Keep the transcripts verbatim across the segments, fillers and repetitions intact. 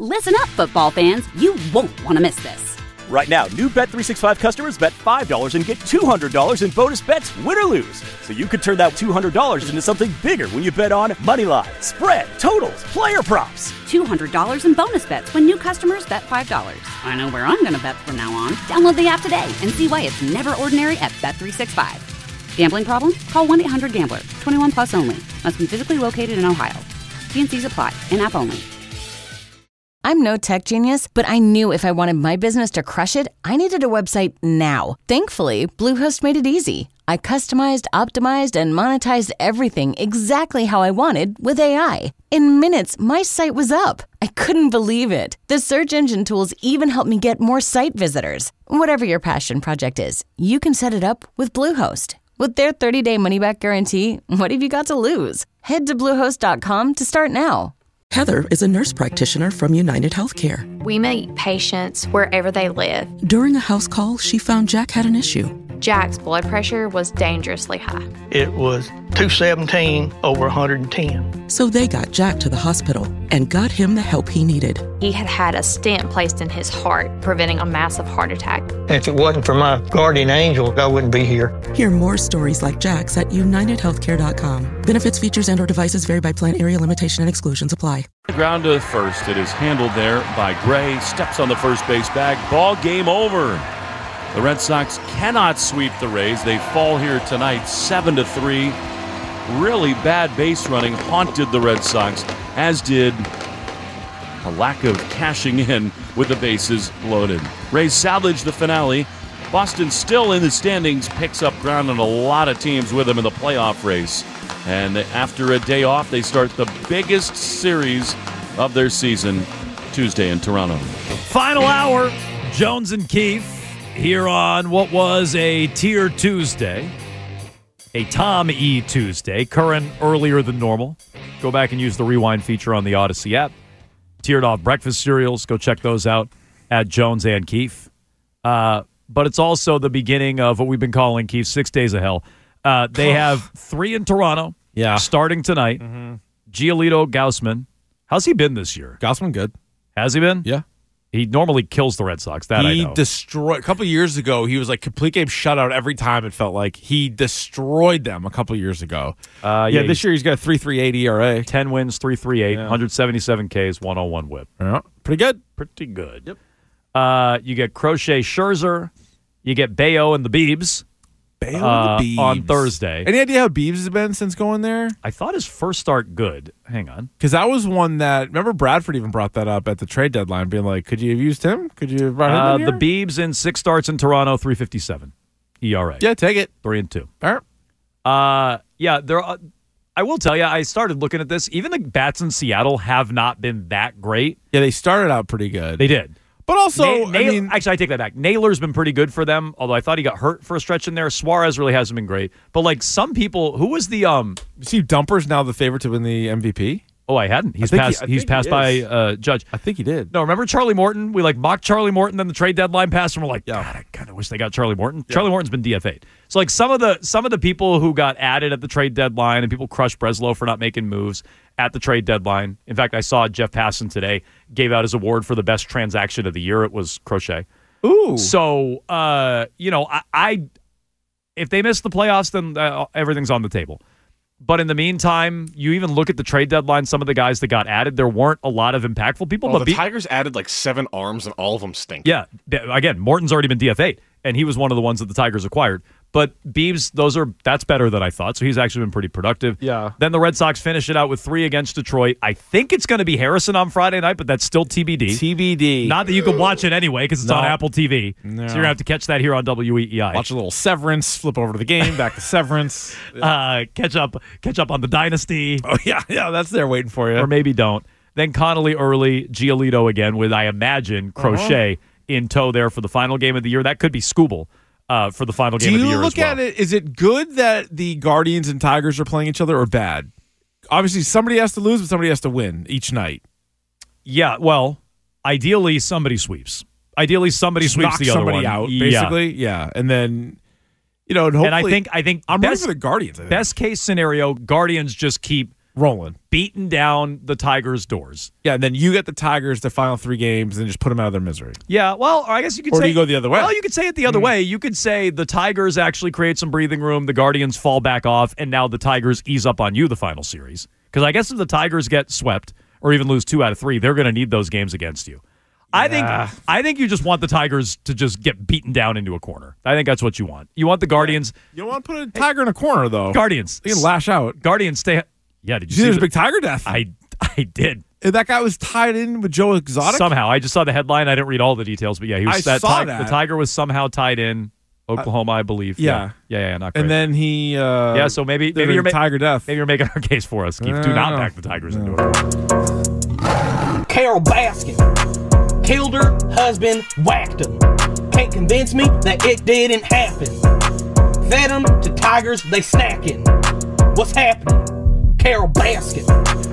Listen up, football fans. You won't want to miss this. Right now, new Bet three sixty-five customers bet five dollars and get two hundred dollars in bonus bets, win or lose. So you could turn that two hundred dollars into something bigger when you bet on money line, spread, totals, player props. two hundred dollars in bonus bets when new customers bet five dollars. I know where I'm going to bet from now on. Download the app today and see why it's never ordinary at Bet three sixty-five. Gambling problem? Call one eight hundred gambler. twenty-one plus only. Must be physically located in Ohio. T and C's apply. In-app only. I'm no tech genius, but I knew if I wanted my business to crush it, I needed a website now. Thankfully, Bluehost made it easy. I customized, optimized, and monetized everything exactly how I wanted with A I. In minutes, my site was up. I couldn't believe it. The search engine tools even helped me get more site visitors. Whatever your passion project is, you can set it up with Bluehost. With their thirty-day money-back guarantee, what have you got to lose? Head to Bluehost dot com to start now. Heather is a nurse practitioner from United Healthcare. We meet patients wherever they live. During a house call, she found Jack had an issue. Jack's blood pressure was dangerously high. It was two seventeen over one hundred ten. So they got Jack to the hospital and got him the help he needed. He had had a stent placed in his heart, preventing a massive heart attack. If it wasn't for my guardian angel, I wouldn't be here. Hear more stories like Jack's at united healthcare dot com. Benefits, features, and or devices vary by plan, area, limitation, and exclusions apply. Ground to first. It is handled there by Gray. Steps on the first base bag. Ball game over. The Red Sox cannot sweep the Rays. They fall here tonight seven to three. Really bad base running haunted the Red Sox, as did a lack of cashing in with the bases loaded. Rays salvage the finale. Boston still in the standings, picks up ground on a lot of teams with them in the playoff race. And after a day off, they start the biggest series of their season Tuesday in Toronto. Final hour, Jones and Keefe here on what was a Tier Tuesday, a Tom E. Tuesday, current earlier than normal. Go back and use the rewind feature on the Odyssey app. Tiered off breakfast cereals. Go check those out at Jones and Keefe. Uh, but it's also the beginning of what we've been calling, Keefe, Six Days of Hell. Uh, they have three in Toronto yeah. starting tonight. Mm-hmm. Giolito Gaussman. How's he been this year? Gaussman good. Has he been? Yeah. He normally kills the Red Sox. That he I know. destroyed a couple of years ago. He was like complete game shutout every time. It felt like he destroyed them a couple of years ago. Uh, yeah, yeah, this year he's got a three point three eight E R A, ten wins, three point three eight, yeah. one hundred seventy-seven Ks, one oh one WHIP. Yeah, pretty good. Pretty good. Yep. Uh, you get Crochet Scherzer. You get Bayo and the Beebs. Bayo uh, and the Beebs on Thursday. Any idea how Beebs has been since going there? I thought his first start good. Hang on, because that was one that remember Bradford even brought that up at the trade deadline, being like, "Could you have used him? Could you have brought him uh, in here?" The Beebs in six starts in Toronto, three fifty-seven E R A. Yeah, take it. Three and two. All right. Uh, yeah, there. Are, I will tell you, I started looking at this. Even the bats in Seattle have not been that great. Yeah, they started out pretty good. They did. But also, Na- I Nail- mean, actually, I take that back. Naylor's been pretty good for them, although I thought he got hurt for a stretch in there. Suarez really hasn't been great. But, like, some people, who was the... um? You see Dumper's now the favorite to win the M V P? Oh, I hadn't. He's I passed he, He's passed he by uh, Judge. I think he did. No, remember Charlie Morton? We, like, mocked Charlie Morton, then the trade deadline passed, and we're like, yeah. God, I kind of wish they got Charlie Morton. Yeah. Charlie Morton's been D F A'd. So, like, some of the some of the people who got added at the trade deadline, and people crushed Breslow for not making moves at the trade deadline. In fact, I saw Jeff Passan today gave out his award for the best transaction of the year. It was Crochet. Ooh. So, uh, you know, I, I if they miss the playoffs, then uh, everything's on the table. But in the meantime, you even look at the trade deadline, some of the guys that got added, there weren't a lot of impactful people. Oh, but the be- Tigers added like seven arms, and all of them stink. Yeah. Again, Morton's already been D F A'd, and he was one of the ones that the Tigers acquired. But Beebs, those are that's better than I thought. So he's actually been pretty productive. Yeah. Then the Red Sox finish it out with three against Detroit. I think it's going to be Harrison on Friday night, but that's still T B D. T B D. Not that you can watch it anyway because it's No. on Apple T V. No. So you're going to have to catch that here on W E E I. Watch a little Severance, flip over to the game, back to Severance. uh, catch up catch up on the Dynasty. Oh, yeah, yeah, that's there waiting for you. Or maybe don't. Then Connolly early, Giolito again with, I imagine, Crochet uh-huh. in tow there for the final game of the year. That could be Skubal. Uh, for the final game Do of the you year look as well. at it, is it good that the Guardians and Tigers are playing each other or bad? Obviously, somebody has to lose, but somebody has to win each night. Yeah, well, ideally, somebody sweeps. Ideally, somebody Just sweeps knock the other somebody one. out, Yeah. basically. Yeah. And then, you know, and hopefully. And I think, I think I'm best, rooting for the Guardians. I think. Best case scenario, Guardians just keep rolling. beaten down the Tigers' doors. Yeah, and then you get the Tigers the final three games and just put them out of their misery. Yeah, well, I guess you could or say... Or do you go the other way? Well, you could say it the other mm. way. You could say the Tigers actually create some breathing room, the Guardians fall back off, and now the Tigers ease up on you the final series. Because I guess if the Tigers get swept or even lose two out of three, they're going to need those games against you. I yeah. think I think you just want the Tigers to just get beaten down into a corner. I think that's what you want. You want the Guardians... Yeah. You don't want to put a Tiger hey, in a corner, though. Guardians. You can lash out. Guardians stay... Yeah, did you, did you see there's the a big Tiger death? I, I did. And that guy was tied in with Joe Exotic? Somehow. I just saw the headline. I didn't read all the details, but yeah, he was I that, saw ti- that. The Tiger was somehow tied in Oklahoma, uh, I believe. Yeah. Yeah, yeah, yeah not great. And then he... Uh, yeah, so maybe, maybe you're ma- Tiger death. Maybe you're making our case for us, Keith. Do not back the Tigers no. into it. Carol Baskin killed her husband, whacked him. Can't convince me that it didn't happen. Fed them to tigers, they snacking. What's happening? Carol Baskin.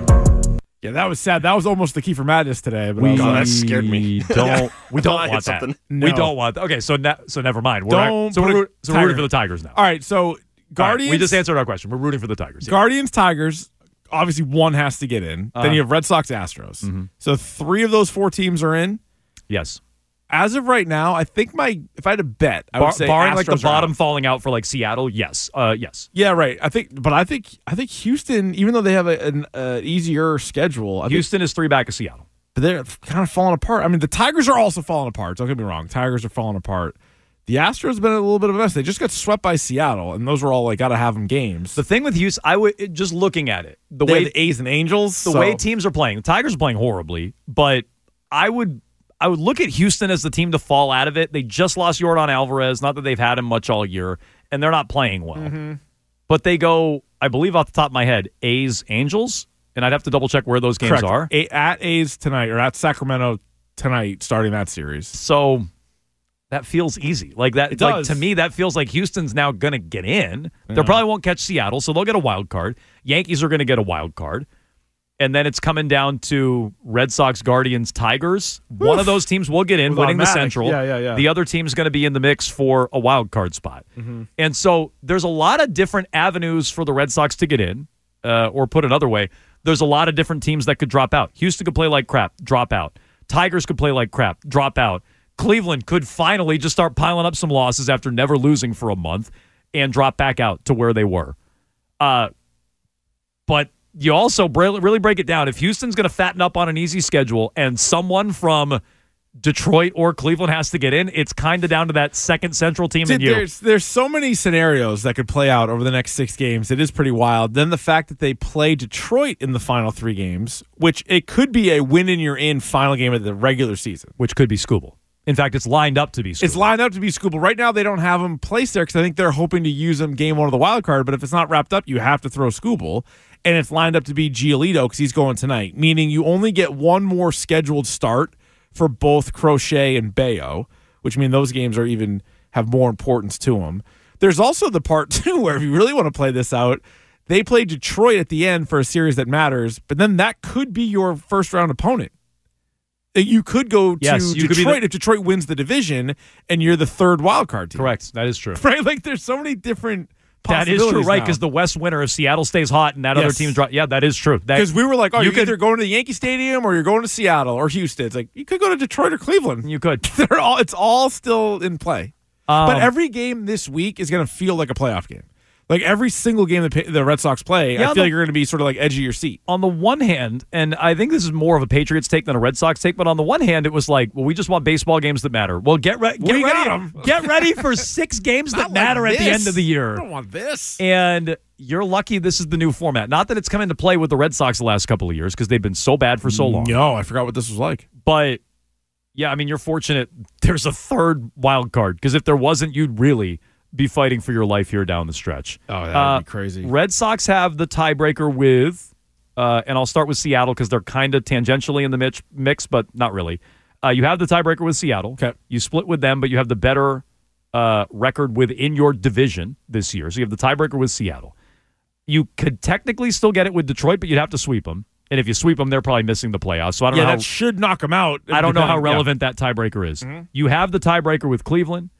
Yeah, that was sad. That was almost the key for madness today. But we, I was God, like, that scared me. Don't we don't want that. No. We don't want that. Okay, so ne- so never mind. We're don't not, so we're, root, so we're rooting for the Tigers now. All right, so Guardians. Right, we just answered our question. We're rooting for the Tigers. Yeah. Guardians, Tigers. Obviously, one has to get in. Uh, then you have Red Sox, Astros. Mm-hmm. So three of those four teams are in. Yes. As of right now, I think my if I had to bet, I would Bar- say barring Astros like the bottom out. falling out for like Seattle. Yes. Uh, yes. Yeah, right. I think, but I think I think Houston, even though they have a, an uh, easier schedule, I Houston think, is three back of Seattle. But they're kind of falling apart. I mean, the Tigers are also falling apart. Don't get me wrong. Tigers are falling apart. The Astros have been a little bit of a mess. They just got swept by Seattle, and those were all like got to have them games. The thing with Houston, I would just looking at it, the they way the A's and Angels, the so. way teams are playing. The Tigers are playing horribly, but I would. I would look at Houston as the team to fall out of it. They just lost Yordan Alvarez. Not that they've had him much all year, and they're not playing well. Mm-hmm. But they go, I believe off the top of my head, A's, Angels, and I'd have to double check where those games Correct. are. A- at A's tonight, or at Sacramento tonight, starting that series. So that feels easy. Like that. It like does. to me, that feels like Houston's now going to get in. Yeah. They probably won't catch Seattle, so they'll get a wild card. Yankees are going to get a wild card. And then it's coming down to Red Sox, Guardians, Tigers. Oof. One of those teams will get in, With winning the automatic. Central. Yeah, yeah, yeah. The other team's going to be in the mix for a wild card spot. Mm-hmm. And so there's a lot of different avenues for the Red Sox to get in, uh, or put another way, there's a lot of different teams that could drop out. Houston could play like crap, drop out. Tigers could play like crap, drop out. Cleveland could finally just start piling up some losses after never losing for a month and drop back out to where they were. Uh, but you also really break it down. If Houston's going to fatten up on an easy schedule and someone from Detroit or Cleveland has to get in, it's kind of down to that second Central team and you. There's, there's so many scenarios that could play out over the next six games. It is pretty wild. Then the fact that they play Detroit in the final three games, which it could be a win and you're in final game of the regular season. Which could be Scooble. In fact, it's lined up to be Scooble. It's lined up to be Scooble. Right now, they don't have him placed there because I think they're hoping to use him game one of the wild card. But if it's not wrapped up, you have to throw Scooble. And it's lined up to be Giolito because he's going tonight, meaning you only get one more scheduled start for both Crochet and Bayo, which means those games are even have more importance to them. There's also the part, too, where if you really want to play this out, they play Detroit at the end for a series that matters, but then that could be your first-round opponent. You could go to yes, you Detroit could be the- if Detroit wins the division and you're the third wildcard team. Correct. That is true. Right? Like, there's so many different That is true, right? Because the West winner, if Seattle stays hot and that Yes. other team's dry, yeah, that is true. Because we were like, oh, you you're could- either going to the Yankee Stadium or you're going to Seattle or Houston. It's like, you could go to Detroit or Cleveland. You could. They're all. It's all still in play. Um, but every game this week is going to feel like a playoff game. Like every single game that the Red Sox play, Yeah, I feel the- like you're going to be sort of like edge of your seat. on the one hand, and I think this is more of a Patriots take than a Red Sox take, but on the one hand, it was like, well, we just want baseball games that matter. Well, get, re- get We got ready. 'em. Get ready for six games that Not like matter at the this. end of the year. I don't want this. And you're lucky this is the new format. Not that it's come into play with the Red Sox the last couple of years because they've been so bad for so long. No, I forgot what this was like. But yeah, I mean, you're fortunate there's a third wild card because if there wasn't, you'd really be fighting for your life here down the stretch. Oh, that would Uh, be crazy. Red Sox have the tiebreaker with, uh, and I'll start with Seattle because they're kind of tangentially in the mix, mix but not really. Uh, you have the tiebreaker with Seattle. Okay. You split with them, but you have the better uh, record within your division this year. So you have the tiebreaker with Seattle. You could technically still get it with Detroit, but you'd have to sweep them. And if you sweep them, they're probably missing the playoffs. So I don't yeah, know how, that should knock them out. I don't know how depending- yeah. relevant that tiebreaker is. Mm-hmm. You have the tiebreaker with Cleveland.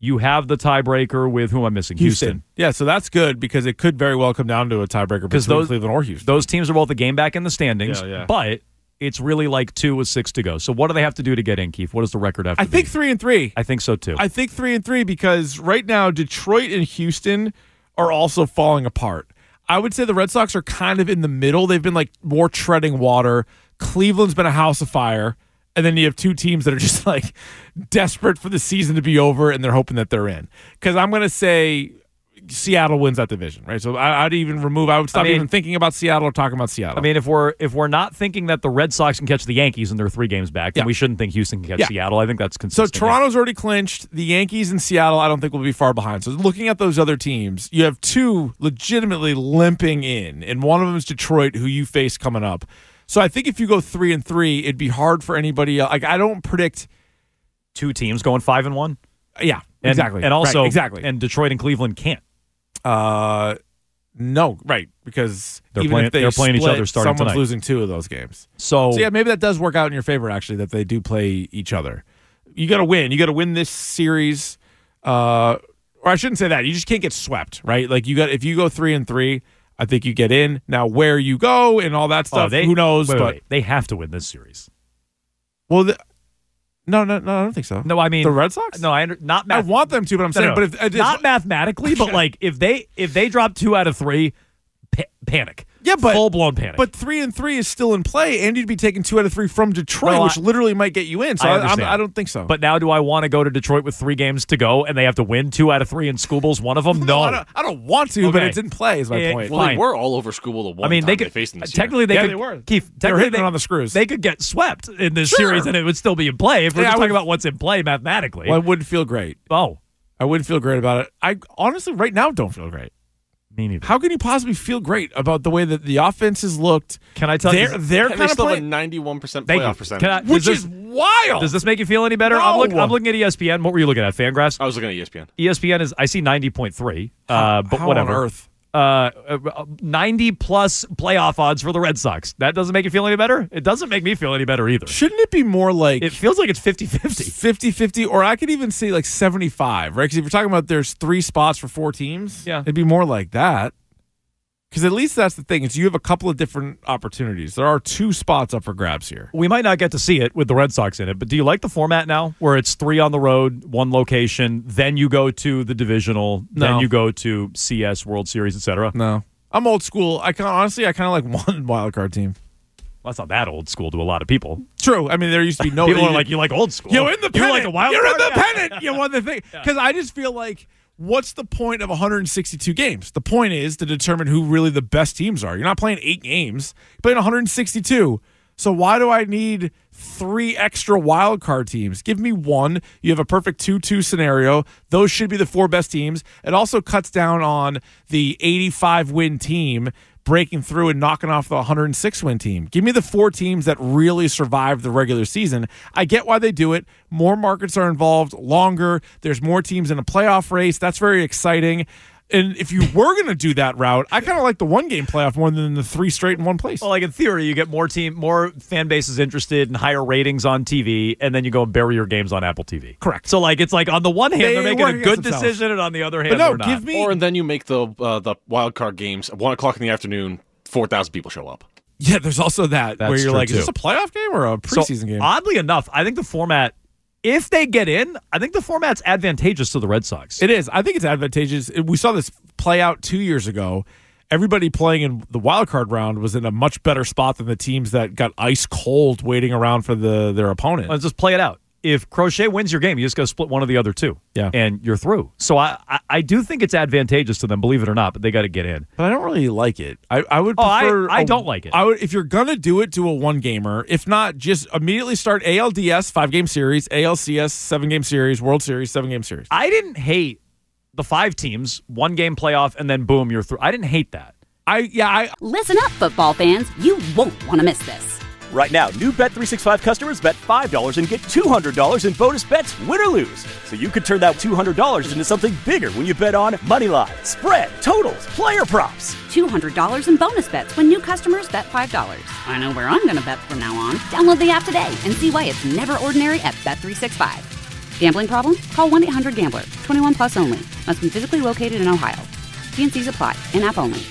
You have the tiebreaker with who am I missing? Houston. Houston. Yeah, so that's good because it could very well come down to a tiebreaker between those, Cleveland or Houston. Those teams are both a game back in the standings, Yeah, yeah. but it's really like two with six to go. So what do they have to do to get in, Keith? What does the record have to I be? think three and three. I think so, too. I think three and three because right now Detroit and Houston are also falling apart. I would say the Red Sox are kind of in the middle. They've been like more treading water. Cleveland's been a house of fire. And then you have two teams that are just like desperate for the season to be over and they're hoping that they're in. Because I'm going to say Seattle wins that division, right? So I, I'd even remove, I would stop I mean, even thinking about Seattle or talking about Seattle. I mean, if we're if we're not thinking that the Red Sox can catch the Yankees and they're three games back, then Yeah. we shouldn't think Houston can catch Yeah. Seattle. I think that's So consistent. Toronto's already clinched. The Yankees and Seattle, I don't think will be far behind. So looking at those other teams, you have two legitimately limping in, and one of them is Detroit, who you face coming up. So I think if you go three and three, it'd be hard for anybody else. Like I don't predict two teams going five and one. Yeah, And, exactly. And also, Right, exactly. And Detroit and Cleveland can't. Uh, no, right, because They're even playing- if they they're playing each split, other starting someone's tonight. losing two of those games. So, So yeah, maybe that does work out in your favor. Actually, that they do play each other. You got to win. You got to win this series. Uh, or I shouldn't say that. You just can't get swept, right? Like you got if you go three and three, I think you get in. Now where you go and all that stuff, oh, they, who knows? wait, but wait, wait. They have to win this series. well, the, no, no, no, I don't think so. No, I mean the Red Sox. No, I under, not. Math- I want them to, but I'm no, saying, no, but if it's, not mathematically, but like if they if they drop two out of three, pa- panic. Yeah, but full blown panic. But three and three is still in play, and you'd be taking two out of three from Detroit, No, which I- literally might get you in. So I I, understand. I'm, I don't think so. But now, do I want to go to Detroit with three games to go, and they have to win two out of three, and Scooble's one of them? No, I don't, I don't want to, but Okay. it's in play. Is my Yeah, point. Well, Fine. they were all over Scooball the one I mean, time they could faced him this technically year. they Yeah, could. they were. Keith, They were technically hitting it on the screws. They could get swept in this Sure. series, and it would still be in play if we're Yeah, just I talking would- about what's in play mathematically. Well, I wouldn't feel great. oh, I wouldn't feel great about it. I honestly, right now, don't feel great. me neither. How can you possibly feel great about the way that the offense has looked? Can I tell you? They're, they're And kind they of still have a playing, ninety-one percent Thank you. playoff percentage. Can I- which does is this- wild. Does this make you feel any better? I'm, look, No. I'm looking at E S P N. What were you looking at? Fangraphs. I was looking at E S P N. E S P N is. I see ninety point three. Uh, but How whatever. on earth? Uh, uh, ninety plus playoff odds for the Red Sox. That doesn't make you feel any better? It doesn't make me feel any better either. Shouldn't it be more like It feels like it's fifty-fifty. fifty-fifty, or I could even say like seventy-five, right? Because if you're talking about there's three spots for four teams, Yeah. it'd be more like that. Because at least that's the thing, is you have a couple of different opportunities. There are two spots up for grabs here. We might not get to see it with the Red Sox in it, but do you like the format now where it's three on the road, one location, then you go to the divisional, No. then you go to C S, World Series, et cetera? No. I'm old school. I kind honestly, I kind of like one wild card team. Well, that's not that old school to a lot of people. True. I mean, there used to be no. People are like, you like old school. You win the pennant. You like a wild You're card? in the Yeah. pennant. You won the thing. Because I just feel like, what's the point of one hundred sixty-two games? The point is to determine who really the best teams are. You're not playing eight games. You're playing one hundred sixty-two. So why do I need three extra wild card teams? Give me one. You have a perfect two two scenario. Those should be the four best teams. It also cuts down on the eighty-five win team breaking through and knocking off the one hundred six win team. Give me the four teams that really survived the regular season. I get why they do it. More markets are involved, longer. There's more teams in a playoff race. That's very exciting. And if you were going to do that route, I kind of like the one game playoff more than the three straight in one place. Well, like in theory, you get more team, more fan bases interested and higher ratings on T V, and then you go and bury your games on Apple T V. Correct. So, like, it's like on the one hand, They they're making work a against good themselves. decision, and on the other hand, But no, they're not. give me. Or and then you make the uh, the wild card games at one o'clock in the afternoon. Four thousand people show up. Yeah, there's also that That's where you're true, like, too. is this a playoff game or a preseason so, game? Oddly enough, I think the format, if they get in, I think the format's advantageous to the Red Sox. It is. I think it's advantageous. We saw this play out two years ago. Everybody playing in the wild card round was in a much better spot than the teams that got ice cold waiting around for the their opponent. Let's just play it out. If Crochet wins your game, you just got to split one of the other two. Yeah. And you're through. So I, I, I do think it's advantageous to them, believe it or not, but they got to get in. But I don't really like it. I, I would Oh, I- prefer. I a- don't like it. I would, if you're gonna do it, do a one gamer. If not, just immediately start A L D S five game series, A L C S seven game series, World Series seven game series. I didn't hate the five teams, one game playoff, and then boom, you're through. I didn't hate that. I yeah I Listen up, football fans. You won't want to miss this. Right now, new Bet three sixty-five customers bet five dollars and get two hundred dollars in bonus bets, win or lose. So you could turn that two hundred dollars into something bigger when you bet on money line, spread, totals, player props. two hundred dollars in bonus bets when new customers bet five dollars. I know where I'm going to bet from now on. Download the app today and see why it's never ordinary at Bet three sixty-five. Gambling problem? Call one eight hundred gambler. twenty-one plus only. Must be physically located in Ohio. T and C's apply. In-app only.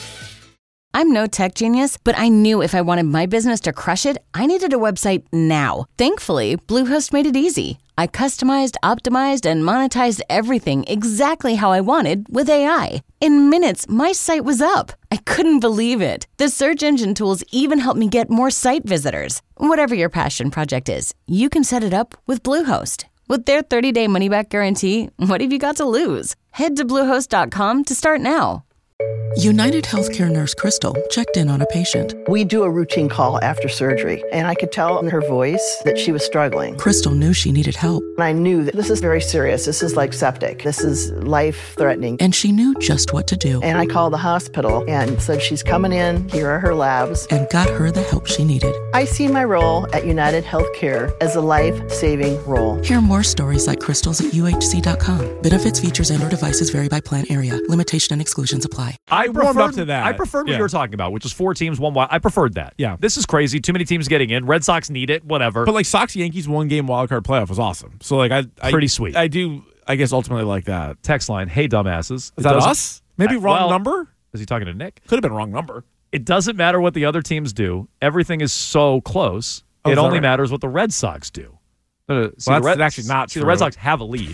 I'm no tech genius, but I knew if I wanted my business to crush it, I needed a website now. Thankfully, Bluehost made it easy. I customized, optimized, and monetized everything exactly how I wanted with A I. In minutes, my site was up. I couldn't believe it. The search engine tools even helped me get more site visitors. Whatever your passion project is, you can set it up with Bluehost. With their thirty-day money-back guarantee, what have you got to lose? Head to Bluehost dot com to start now. United Healthcare nurse Crystal checked in on a patient. We do a routine call after surgery, and I could tell in her voice that she was struggling. Crystal knew she needed help. And I knew that this is very serious. This is like septic. This is life-threatening. And she knew just what to do. And I called the hospital and said, she's coming in. Here are her labs. And got her the help she needed. I see my role at United Healthcare as a life-saving role. Hear more stories like Crystal's at U H C dot com. Benefits, features, and or devices vary by plan area. Limitation and exclusions apply. I warmed preferred, up to that. I preferred what Yeah. you were talking about, which was four teams, one wild. I preferred that. Yeah. This is crazy. Too many teams getting in. Red Sox need it. Whatever. But like Sox Yankees one game wild card playoff was awesome. So like I, I Pretty sweet. I do I guess ultimately like that. Text line, hey dumbasses. Is It that doesn't- us? Maybe Uh, wrong well, number? Is he talking to Nick? Could have been wrong number. It doesn't matter what the other teams do. Everything is so close. Oh, it is that only right? matters what the Red Sox do. No, no, see, Well, the that's Red, actually not see, true. the Red Sox have a lead.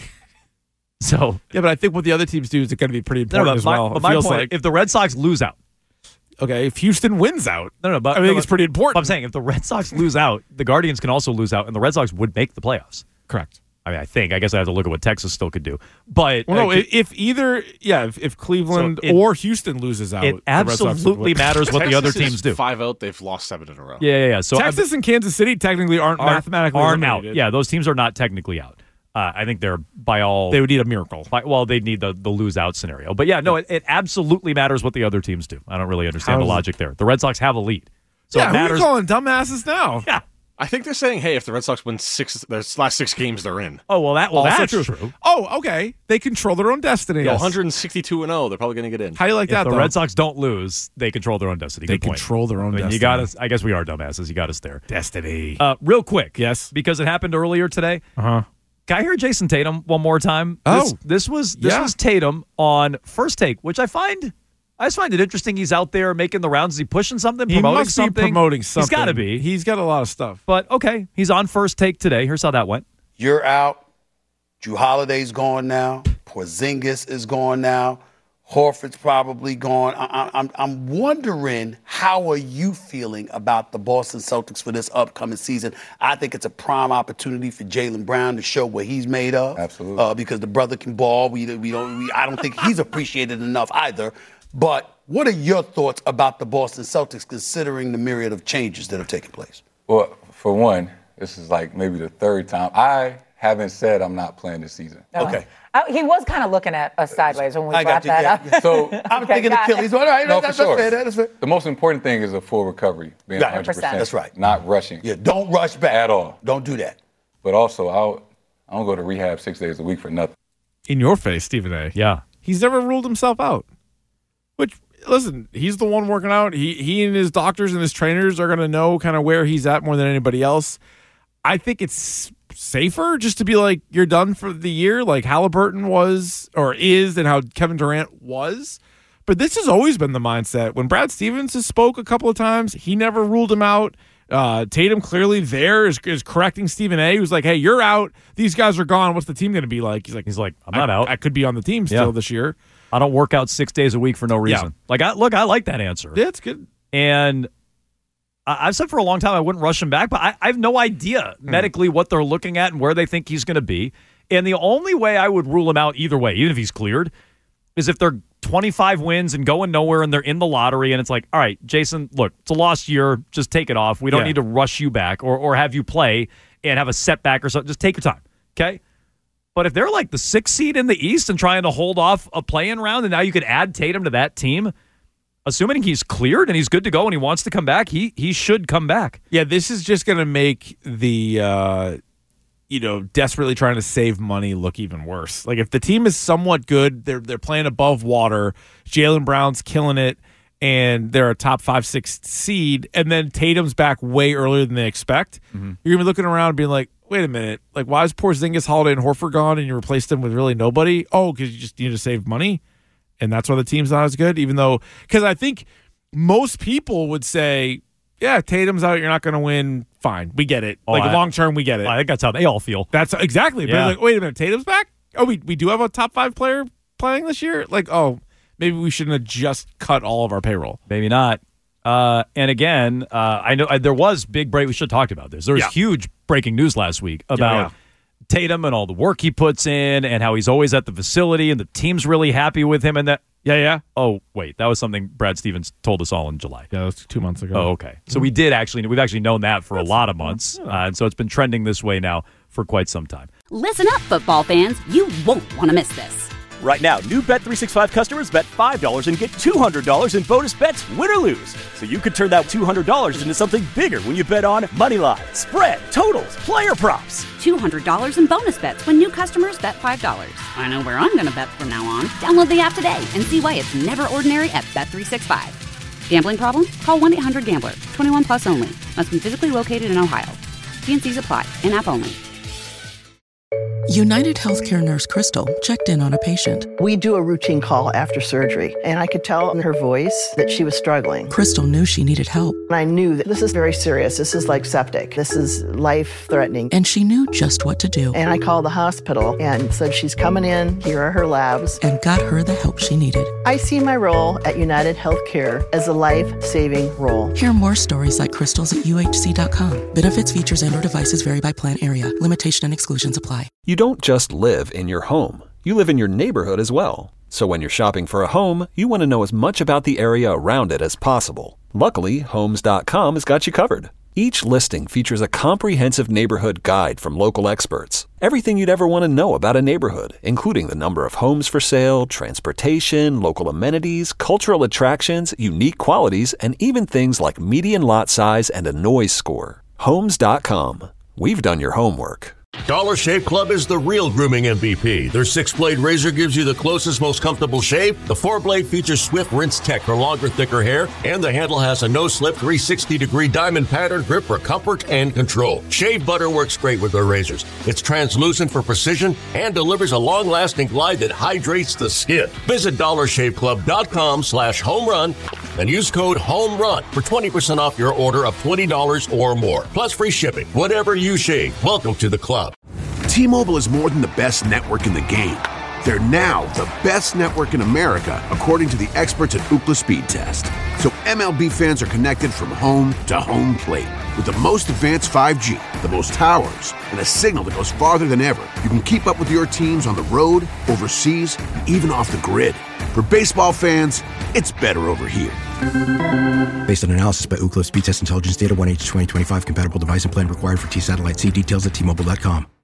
So Yeah, but I think what the other teams do is going to be pretty no, important no, but as my, well. but It my feels point, like if the Red Sox lose out, okay, if Houston wins out, no, no, but I think no, it's pretty important. But I'm saying if the Red Sox lose out, the Guardians can also lose out, and the Red Sox would make the playoffs. Correct. I mean, I think. I guess I have to look at what Texas still could do. But Well, no, uh, if, if either, yeah, if, if Cleveland So it- or Houston loses out, it the Red Sox would absolutely win. matters what the other Texas is teams do. Five out, they've lost seven in a row. Yeah, yeah, yeah. So Texas and Kansas City technically aren't, aren't mathematically aren't out. eliminated. Yeah, those teams are not technically out. Uh, I think they're by all. They would need a miracle. By, well, they'd need the, the lose out scenario. But yeah, no, it, it absolutely matters what the other teams do. I don't really understand How the is it- logic there. The Red Sox have a lead, so yeah, it who are matters. you calling dumbasses now? Yeah. I think they're saying, hey, if the Red Sox win six, their last six games, they're in. Oh well, that well Also that's true. true. Oh, okay. They control their own destiny. Yeah, one sixty-two and oh, they're probably going to get in. How do you like If that, the though? Red Sox don't lose, they control their own destiny. They Good point. control their own I mean, destiny. You got us. I guess we are dumbasses. You got us there. Destiny. Uh, real quick, yes, because it happened earlier today. Uh-huh. Can I hear Jason Tatum one more time? Oh. This, this was this Yeah. was Tatum on First Take, which I find I just find it interesting. He's out there making the rounds. Is he pushing something, He promoting must something? be promoting something. He's got to be. He's got a lot of stuff. But okay, he's on First Take today. Here's how that went. You're out. Drew Holiday's gone now. Porzingis is gone now. Horford's probably gone. I, I, I'm, I'm wondering, how are you feeling about the Boston Celtics for this upcoming season? I think it's a prime opportunity for Jaylen Brown to show what he's made of. Absolutely. Uh, because the brother can ball. We, we don't. We, I don't think he's appreciated enough either. But what are your thoughts about the Boston Celtics, considering the myriad of changes that have taken place? Well, for one, this is like maybe the third time. I haven't said I'm not playing this season. No. Okay. Uh, he was kind of looking at us sideways when we I brought got you. that Yeah, up. yeah. So I'm Okay, thinking got it. Achilles. All right, no, that's, for that's sure. fair. That's fair. The most important thing is a full recovery, being Right. one hundred percent. That's right. Not rushing. Yeah, don't rush back. At all. Don't do that. But also, I'll, I don't go to rehab six days a week for nothing. In your face, Stephen A. Yeah. He's never ruled himself out. Which, listen, he's the one working out. He he and his doctors and his trainers are going to know kind of where he's at more than anybody else. I think it's safer just to be like, you're done for the year, like Halliburton was or is, and how Kevin Durant was. But this has always been the mindset. When Brad Stevens has spoke a couple of times, he never ruled him out. Uh, Tatum clearly there is, is correcting Stephen A, who's like, hey, you're out. These guys are gone. What's the team going to be like? He's like, He's like, I'm not I, out. I could be on the team still Yeah. this year. I don't work out six days a week for no reason. Yeah. Like, I look, I like that answer. Yeah, it's good. And I, I've said for a long time I wouldn't rush him back, but I, I have no idea Hmm. medically what they're looking at and where they think he's going to be. And the only way I would rule him out either way, even if he's cleared, is if they're twenty-five wins and going nowhere and they're in the lottery and it's like, all right, Jason, look, it's a lost year. Just take it off. We don't Yeah. need to rush you back or, or have you play and have a setback or something. Just take your time, okay? But if they're like the sixth seed in the East and trying to hold off a play-in round and now you could add Tatum to that team, assuming he's cleared and he's good to go and he wants to come back, he he should come back. Yeah, this is just going to make the, uh, you know, desperately trying to save money look even worse. Like, if the team is somewhat good, they're they're playing above water, Jaylen Brown's killing it, and they're a top five, six seed, and then Tatum's back way earlier than they expect, Mm-hmm. you're going to be looking around and being like, wait a minute, like why is Porzingis, Holiday, and Horford gone and you replaced them with really nobody? Oh, because you just need to save money, and that's why the team's not as good, even though – because I think most people would say, yeah, Tatum's out, you're not going to win, fine, we get it. Oh, like I- long-term, we get it. I think that's how they all feel. That's exactly. Yeah. But like, wait a minute, Tatum's back? Oh, we, we do have a top five player playing this year? Like, oh – maybe we shouldn't have just cut all of our payroll. Maybe not. Uh, and again, uh, I know uh, there was big break. We should have talked about this. There was Yeah. huge breaking news last week about Yeah, yeah. Tatum and all the work he puts in and how he's always at the facility and the team's really happy with him. And that, Yeah, yeah. oh, wait, that was something Brad Stevens told us all in July. Yeah, that was two months ago. Oh, okay. So we did actually, we've actually known that for a lot of months. Uh, and so it's been trending this way now for quite some time. Listen up, football fans. You won't want to miss this. Right now, new Bet three sixty-five customers bet five dollars and get two hundred dollars in bonus bets, win or lose. So you could turn that two hundred dollars into something bigger when you bet on money line, spread, totals, player props. two hundred dollars in bonus bets when new customers bet five dollars. I know where I'm going to bet from now on. Download the app today and see why it's never ordinary at Bet three sixty-five. Gambling problem? Call one eight hundred gambler. twenty-one plus only. Must be physically located in Ohio. T N Cs apply. In-app only. United Healthcare nurse Crystal checked in on a patient. We do a routine call after surgery, and I could tell in her voice that she was struggling. Crystal knew she needed help. And I knew that this is very serious. This is like septic. This is life-threatening. And she knew just what to do. And I called the hospital and said, she's coming in. Here are her labs. And got her the help she needed. I see my role at United Healthcare as a life-saving role. Hear more stories like Crystal's at U H C dot com. Benefits, features, and or devices vary by plan area. Limitation and exclusions apply. You don't just live in your home. You live in your neighborhood as well. So when you're shopping for a home, you want to know as much about the area around it as possible. Luckily, Homes dot com has got you covered. Each listing features a comprehensive neighborhood guide from local experts. Everything you'd ever want to know about a neighborhood, including the number of homes for sale, transportation, local amenities, cultural attractions, unique qualities, and even things like median lot size and a noise score. Homes dot com. We've done your homework. Dollar Shave Club is the real grooming M V P. Their six-blade razor gives you the closest, most comfortable shave. The four-blade features swift rinse tech for longer, thicker hair. And the handle has a no-slip three hundred sixty degree diamond pattern grip for comfort and control. Shave butter works great with their razors. It's translucent for precision and delivers a long-lasting glide that hydrates the skin. Visit dollar shave club dot com slash home run and use code HOMERUN for twenty percent off your order of twenty dollars or more. Plus free shipping. Whatever you shave, welcome to the club. T-Mobile is more than the best network in the game. They're now the best network in America, according to the experts at Ookla Speed Test. So M L B fans are connected from home to home plate. With the most advanced five G, the most towers, and a signal that goes farther than ever, you can keep up with your teams on the road, overseas, and even off the grid. For baseball fans, it's better over here. Based on analysis by Ookla Speed Test Intelligence Data, one H twenty twenty-five compatible device and plan required for T-Satellite. See details at T Mobile dot com.